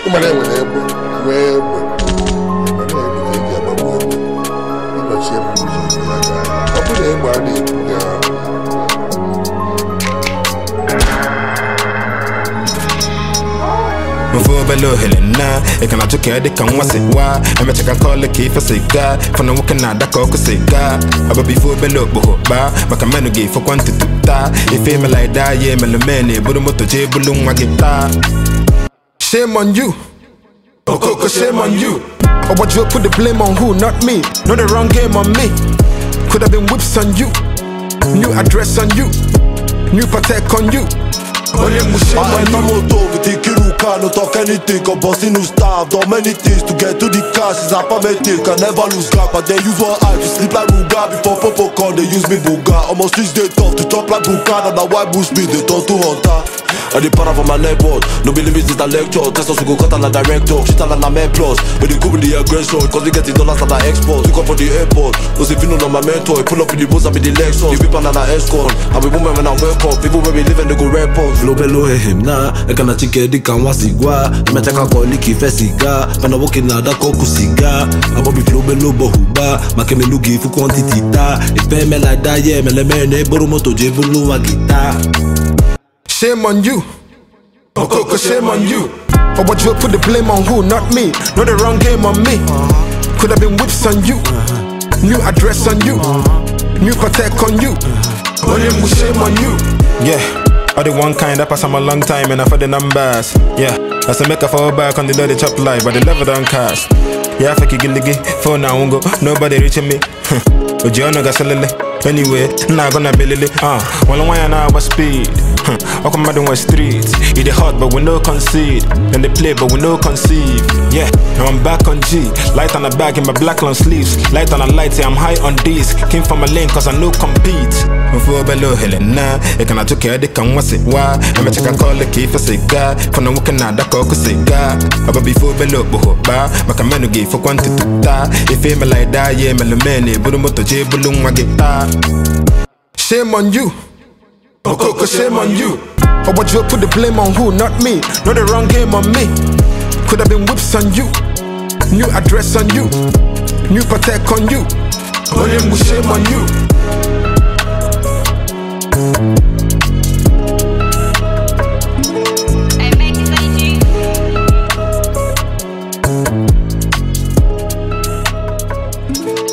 Move below Helena, it can actually care the can was it why. I'm a check and call the key for cigar. For no working out that cock cigar. About before below Boba, but a man who gave for quantity to die. If fame like that, yeah, Melamene, but a motor jabulum, my guitar. Shame on you, Coco, shame on you. Or what you put the blame on who, not me. Not the wrong game on me. Could have been whips on you, new address on you, new patek on you. Only shame on you. No talk anything, I'm busting new staff. Done many things to get to the cash. It's appomatic, I never lose gap. But they use one eye to sleep like Ruga. Before Popo call, they use me Buga. On my streets they tough to chop like Buka. And now why boost me, they turn to hunter. I did para for my network. No believe it's a lecture. Test us we go cut on a director. Shit on a man plus. But they cool with the aggression. Cause we getting dollars at the export. We come for the airport. Cause if you know my mentor, pull up in the bus and be the Lexus. You people on an escort. And we women when I wake up. People where we live and they go report. Flow below him now. I can't chicken the can was igwa. Imetaka kwa liki fe cigar. Pana walking na da koku cigar. Abobi flow below bohuba. Makeme lugi fu quantity ta. If me like that yeah me le mene boru moto jebulu wa guitar. Shame on you, Coco, shame on you. Or what you put the blame on who, not me. Not the wrong game on me. Could have been whips on you, new address on you, new patek on you. Only shame on you. Yeah, I the one kind that pass on a long time and I for the numbers. Yeah, as I make a fall back on the dirty chop life, but the level don't cast. Yeah, I fake it gilly phone now won't go, nobody reaching me. But you know got anyway, not gonna be lily. Well, why an hour speed? How come I don't want streets? It is hot, but we no concede. And they play, but we no conceive. Yeah, now I'm back on G. Light on the bag in my black long sleeves. Light on a light, yeah, I'm high on these. Came from a lane, cause I no compete. Before below Helena, I can took care, they can was it why. I'm a check and call the key for cigar. For no working out that cock cigar. About before below Boba, but a man who gave for quantity to die. If fame like that, yeah, Melamene, but a motor jabulum, my guitar. Shame on you, Coco, shame on you. Or what you put the blame on who, not me. Not the wrong game on me. Could have been whips on you, new address on you, new patek on you. Only shame on you.